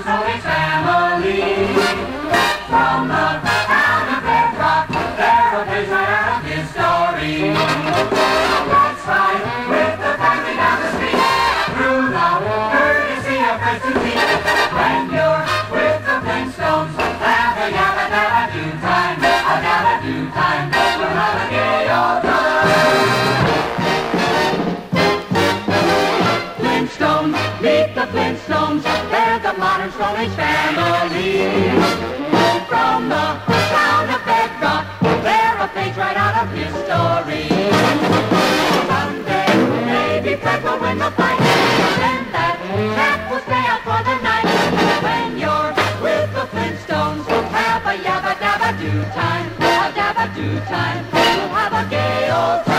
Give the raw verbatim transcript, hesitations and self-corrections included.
modern Stone Age family. From the town of Bedrock, they're a page right out of history. Let's ride with the family down the street, through the courtesy of friends to meet. When you're with the Flintstones, have a yabba dabba do time, a dabba do time, we'll have a gay old time. Flintstones, meet the Flintstones, they're the modern Stone Age family. From the town of Bedrock, they're a page right out of history. Someday, maybe Fred will win the fight, then that cat will stay out for the night. When you're with the Flintstones, have a yabba dabba do time, a dabba do time, we'll have a gay old time.